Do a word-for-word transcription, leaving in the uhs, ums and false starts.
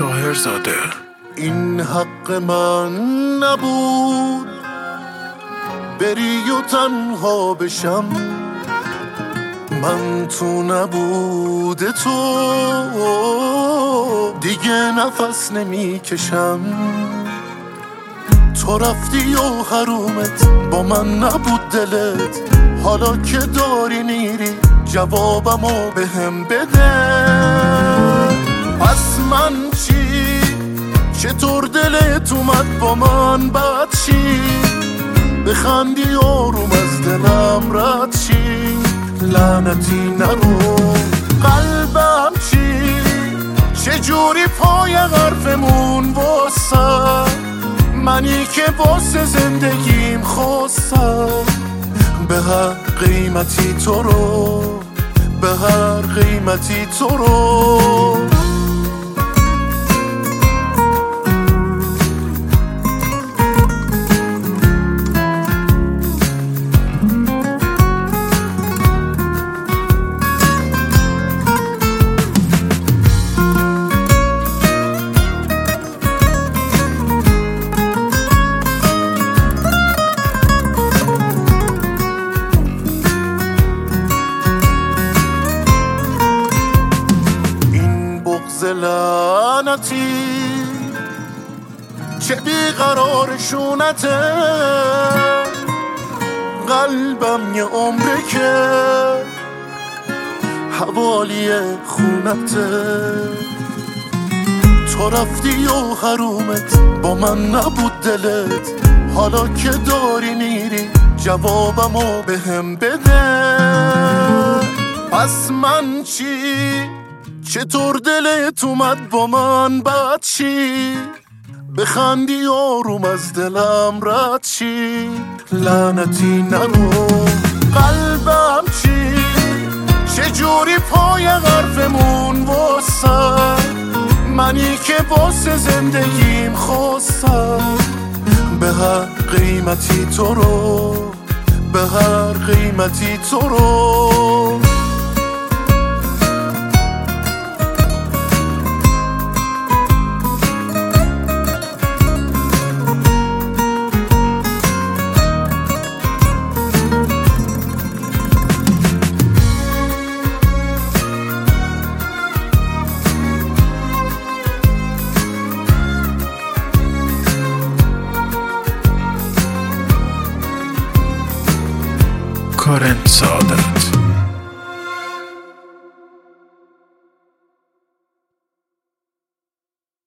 طاهرزاده. این حق من نبود بری و تنها بشم، من تو نبود تو دیگه نفس نمی کشم. تو رفتی و حرومت با من نبود دلت، حالا که داری میری جوابمو به هم بده. پس من چی؟ چطور دلت اومد با من بد چی؟ بخندی آروم از دلم رد چی؟ لعنتی نرو قلبم چی؟ چجوری پای حرفمون واسه منی که واسه زندگیم خواستم به هر قیمتی تو رو، به هر قیمتی تو رو. لعنتی چه بیقرار شونته، قلبم یه عمره که حوالی خونته. تو رفتی و حرومت با من نبود دلت، حالا که داری میری جوابمو به هم بده. پس من چی؟ چطور دلت اومد با من بد چی؟ بخندی آروم از دلم رد چی؟ لعنتی نرو قلبم چی؟ چجوری پای حرفمون واسه منی که واسه زندگیم خواستم به هر قیمتی تو رو، به هر قیمتی تو رو. کارن سعادت.